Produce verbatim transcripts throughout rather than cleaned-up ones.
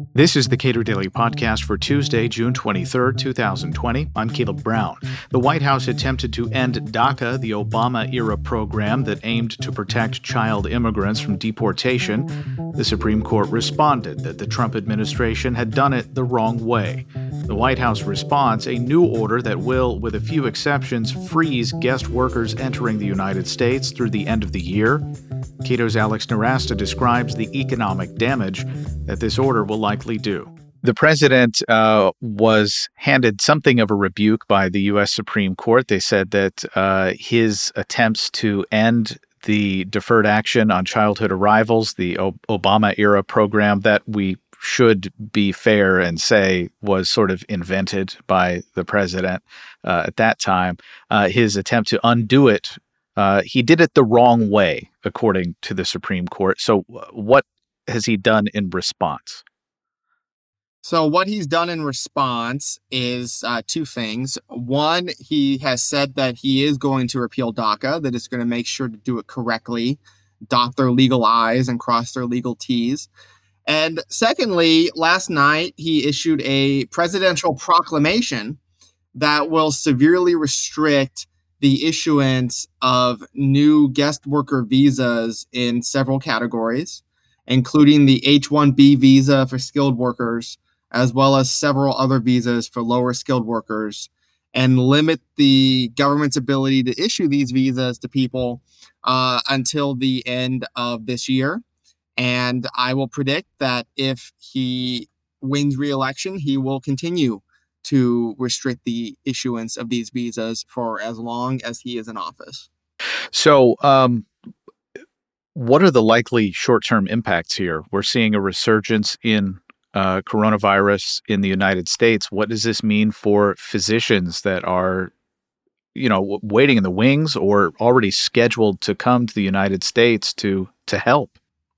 This is the Cato Daily Podcast for Tuesday, June twenty-third, twenty twenty. I'm Caleb Brown. The White House attempted to end DACA, the Obama-era program that aimed to protect child immigrants from deportation. The Supreme Court responded that the Trump administration had done it the wrong way. The White House response, a new order that will, with a few exceptions, freeze guest workers entering the United States through the end of the year. Cato's Alex Nowrasteh describes the economic damage that this order will likely do. The president uh, was handed something of a rebuke by the U S Supreme Court. They said that uh, his attempts to end the deferred action on childhood arrivals, the o- Obama-era program that we should be fair and say was sort of invented by the president uh, at that time, uh, his attempt to undo it, uh, he did it the wrong way, according to the Supreme Court. So what has he done in response? So what he's done in response is uh, two things. One, he has said that he is going to repeal DACA, that is going to make sure to do it correctly, dot their legal I's and cross their legal T's. And secondly, last night, he issued a presidential proclamation that will severely restrict the issuance of new guest worker visas in several categories, including the H one B visa for skilled workers, as well as several other visas for lower skilled workers, and limit the government's ability to issue these visas to people uh, until the end of this year. And I will predict that if he wins re-election, he will continue to restrict the issuance of these visas for as long as he is in office. So, um, what are the likely short-term impacts here? We're seeing a resurgence in uh, coronavirus in the United States. What does this mean for physicians that are, you know, waiting in the wings or already scheduled to come to the United States to to help?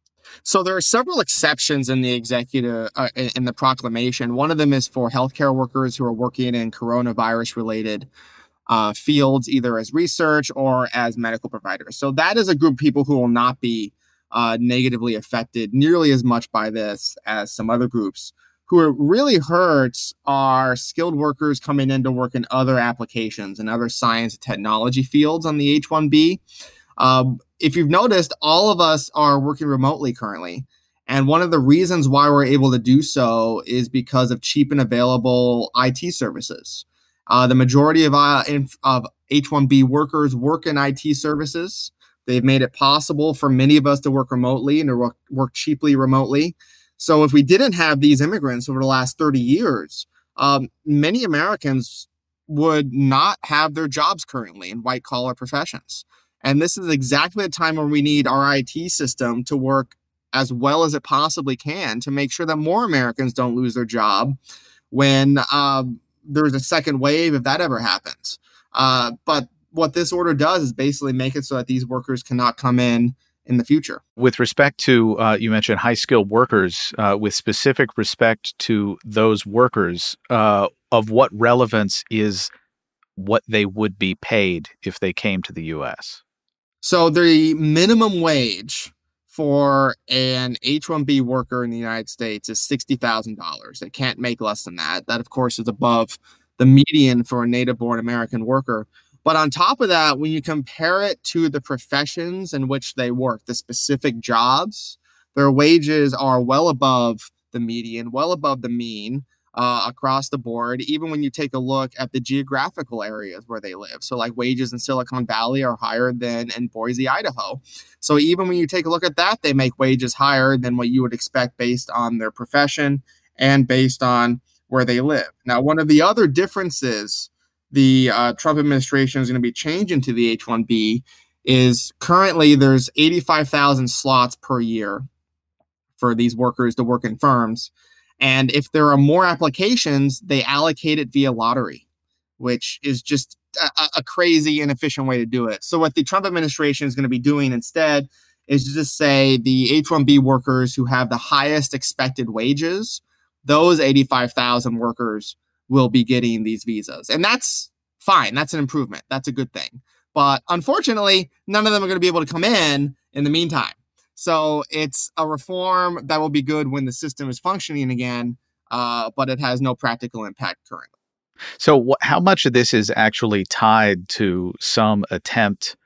So there are several exceptions in the executive uh, in the proclamation. One of them is for healthcare workers who are working in coronavirus-related uh, fields, either as research or as medical providers. So that is a group of people who will not be uh, negatively affected nearly as much by this as some other groups. Who it really hurts are skilled workers coming in to work in other applications and other science and technology fields on the H one B. Um, if you've noticed, all of us are working remotely currently. And one of the reasons why we're able to do so is because of cheap and available I T services. Uh, the majority of, uh, of H one B workers work in I T services. They've made it possible for many of us to work remotely and to work, work cheaply remotely. So if we didn't have these immigrants over the last thirty years, um, many Americans would not have their jobs currently in white-collar professions. And this is exactly the time where we need our I T system to work as well as it possibly can to make sure that more Americans don't lose their job when uh, there's a second wave, if that ever happens. Uh, but what this order does is basically make it so that these workers cannot come in in the future. With respect to, uh, you mentioned high-skilled workers, uh, with specific respect to those workers, uh, of what relevance is what they would be paid if they came to the U S? So the minimum wage for an H one B worker in the United States is sixty thousand dollars. They can't make less than that. That, of course, is above the median for a native-born American worker. But on top of that, when you compare it to the professions in which they work, the specific jobs, their wages are well above the median, well above the mean. Uh, across the board, even when you take a look at the geographical areas where they live. So like wages in Silicon Valley are higher than in Boise, Idaho. So even when you take a look at that, they make wages higher than what you would expect based on their profession and based on where they live. Now, one of the other differences the uh, Trump administration is going to be changing to the H one B is currently there's eighty-five thousand slots per year for these workers to work in firms. And if there are more applications, they allocate it via lottery, which is just a, a crazy, inefficient way to do it. So what the Trump administration is going to be doing instead is to just say the H one B workers who have the highest expected wages, those eighty-five thousand workers will be getting these visas. And that's fine. That's an improvement. That's a good thing. But unfortunately, none of them are going to be able to come in in the meantime. So it's a reform that will be good when the system is functioning again, uh, but it has no practical impact currently. So, wh- how much of this is actually tied to some attempt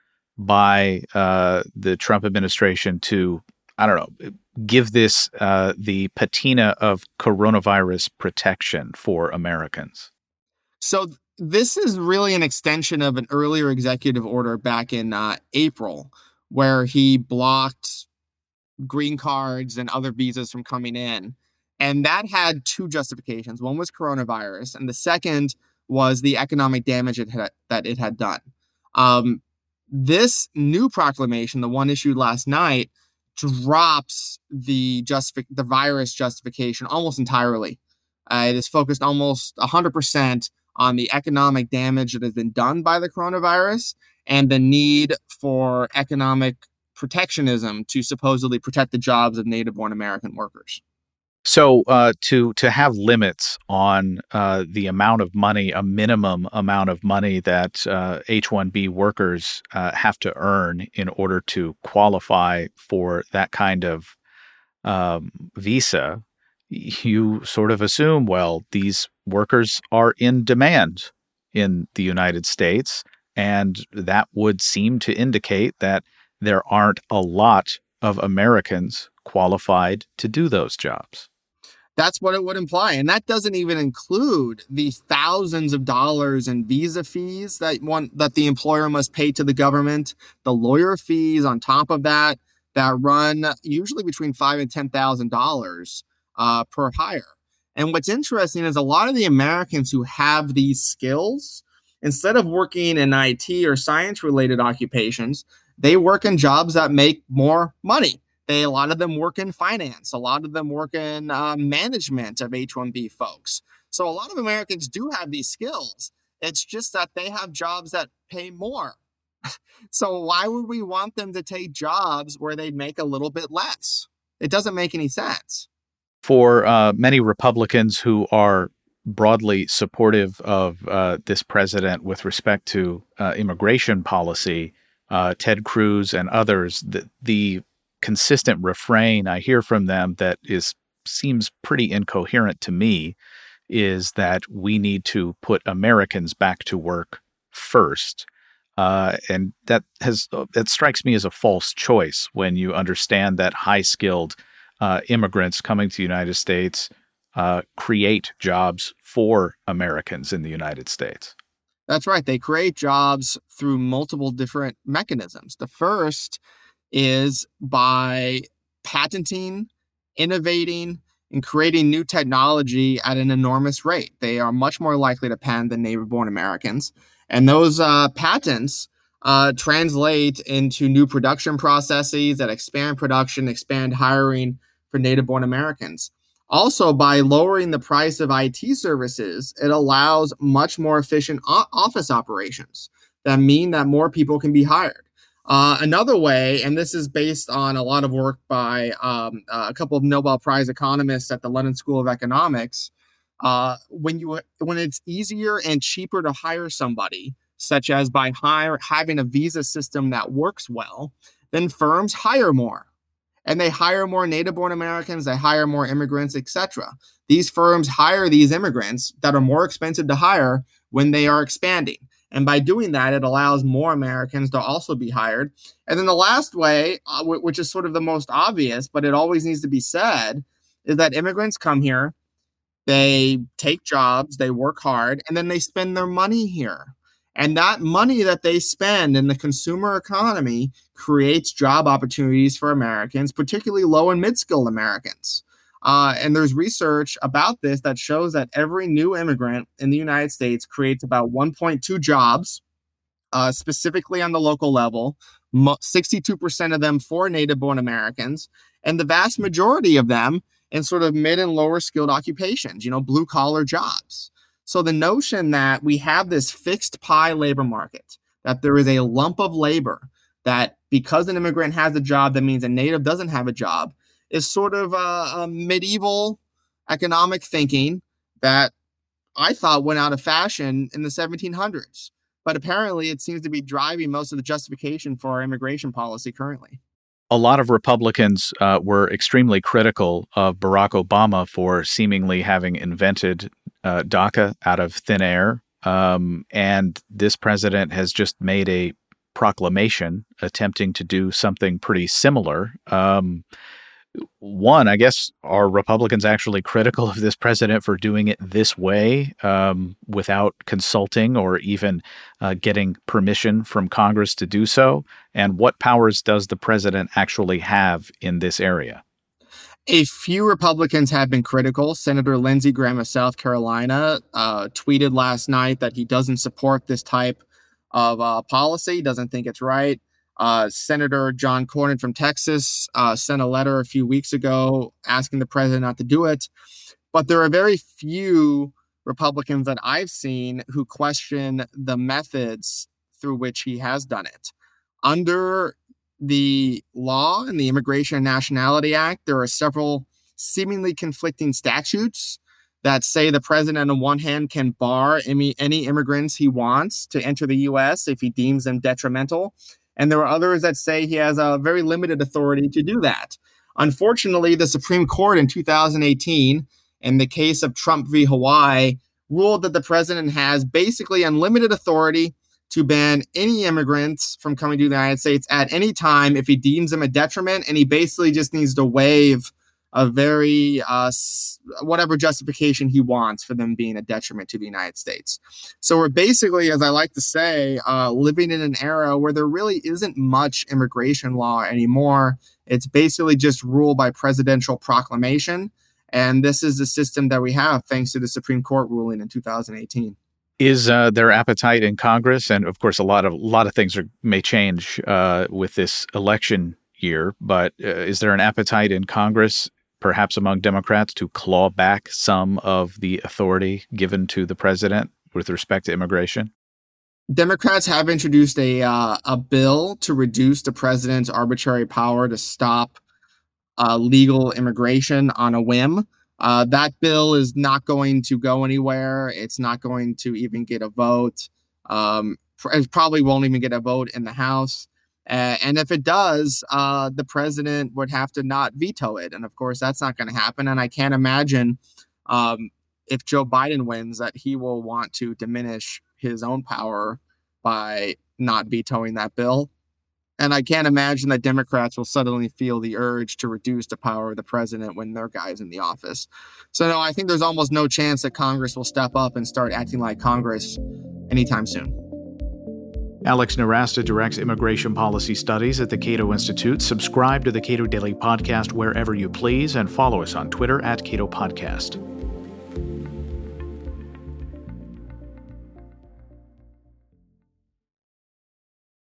by uh, the Trump administration to, I don't know, give this uh, the patina of coronavirus protection for Americans? So th- this is really an extension of an earlier executive order back in uh, April, where he blocked green cards and other visas from coming in. And that had two justifications. One was coronavirus, and the second was the economic damage it had, that it had done. Um, this new proclamation, the one issued last night, drops the justifi- the virus justification almost entirely. Uh, it is focused almost one hundred percent on the economic damage that has been done by the coronavirus and the need for economic protectionism to supposedly protect the jobs of native-born American workers. So, uh, to to have limits on uh, the amount of money, a minimum amount of money that uh, H one B workers uh, have to earn in order to qualify for that kind of um, visa, you sort of assume, well, these workers are in demand in the United States, and that would seem to indicate that there aren't a lot of Americans qualified to do those jobs. That's what it would imply. And that doesn't even include the thousands of dollars in visa fees that one that the employer must pay to the government, the lawyer fees on top of that, that run usually between five and ten thousand dollars uh, per hire. And what's interesting is a lot of the Americans who have these skills, instead of working in I T or science related occupations, they work in jobs that make more money. They, a lot of them work in finance. A lot of them work in uh, management of H one B folks. So a lot of Americans do have these skills. It's just that they have jobs that pay more. So why would we want them to take jobs where they'd make a little bit less? It doesn't make any sense. For uh, many Republicans who are broadly supportive of uh, this president with respect to uh, immigration policy, uh, Ted Cruz and others, the, the consistent refrain I hear from them that is seems pretty incoherent to me is that we need to put Americans back to work first. Uh, and that has that strikes me as a false choice when you understand that high skilled uh, immigrants coming to the United States uh, create jobs for Americans in the United States. That's right. They create jobs through multiple different mechanisms. The first is by patenting, innovating, and creating new technology at an enormous rate. They are much more likely to patent than native-born Americans. And those uh, patents uh, translate into new production processes that expand production, expand hiring for native-born Americans. Also, by lowering the price of I T services, it allows much more efficient o- office operations that mean that more people can be hired. Uh, another way, and this is based on a lot of work by um, uh, a couple of Nobel Prize economists at the London School of Economics, uh, when you when it's easier and cheaper to hire somebody, such as by hire, having a visa system that works well, then firms hire more and they hire more native-born Americans, they hire more immigrants, et cetera. These firms hire these immigrants that are more expensive to hire when they are expanding. And by doing that, it allows more Americans to also be hired. And then the last way, uh, w- which is sort of the most obvious, but it always needs to be said, is that immigrants come here, they take jobs, they work hard, and then they spend their money here. And that money that they spend in the consumer economy creates job opportunities for Americans, particularly low and mid skilled Americans. Uh, and there's research about this that shows that every new immigrant in the United States creates about one point two jobs, uh, specifically on the local level, Mo- sixty-two percent of them for native born Americans, and the vast majority of them in sort of mid and lower skilled occupations, you know, blue collar jobs. So the notion that we have this fixed pie labor market, that there is a lump of labor, that because an immigrant has a job, that means a native doesn't have a job, is sort of a, a medieval economic thinking that I thought went out of fashion in the seventeen hundreds. But apparently, it seems to be driving most of the justification for our immigration policy currently. A lot of Republicans uh, were extremely critical of Barack Obama for seemingly having invented uh, DACA out of thin air. Um, and this president has just made a proclamation attempting to do something pretty similar. Um, one, I guess, are Republicans actually critical of this president for doing it this way um, without consulting or even uh, getting permission from Congress to do so? And what powers does the president actually have in this area? A few Republicans have been critical. Senator Lindsey Graham of South Carolina uh, tweeted last night that he doesn't support this type of uh, policy, doesn't think it's right. Uh, Senator John Cornyn from Texas uh, sent a letter a few weeks ago asking the president not to do it. But there are very few Republicans that I've seen who question the methods through which he has done it. Under the law and the Immigration and Nationality Act, there are several seemingly conflicting statutes that say the president, on one hand, can bar any, any immigrants he wants to enter the U S if he deems them detrimental. And there are others that say he has a very limited authority to do that. Unfortunately, the Supreme Court in two thousand eighteen, in the case of Trump v. Hawaii, ruled that the president has basically unlimited authority to ban any immigrants from coming to the United States at any time if he deems them a detriment, and he basically just needs to waive a very uh, whatever justification he wants for them being a detriment to the United States. So we're basically, as I like to say, uh, living in an era where there really isn't much immigration law anymore. It's basically just ruled by presidential proclamation. And this is the system that we have thanks to the Supreme Court ruling in two thousand eighteen. Is uh, there appetite in Congress? And of course, a lot of a lot of things are, may change uh, with this election year. But uh, is there an appetite in Congress, perhaps among Democrats, to claw back some of the authority given to the president with respect to immigration? Democrats have introduced a uh, a bill to reduce the president's arbitrary power to stop uh, legal immigration on a whim. Uh, that bill is not going to go anywhere. It's not going to even get a vote. Um, it probably won't even get a vote in the House. Uh, and if it does, uh, the president would have to not veto it. And of course, that's not going to happen. And I can't imagine um, if Joe Biden wins that he will want to diminish his own power by not vetoing that bill. And I can't imagine that Democrats will suddenly feel the urge to reduce the power of the president when their guy's in the office. So no, I think there's almost no chance that Congress will step up and start acting like Congress anytime soon. Alex Nowrasteh directs immigration policy studies at the Cato Institute. Subscribe to the Cato Daily Podcast wherever you please and follow us on Twitter at Cato Podcast.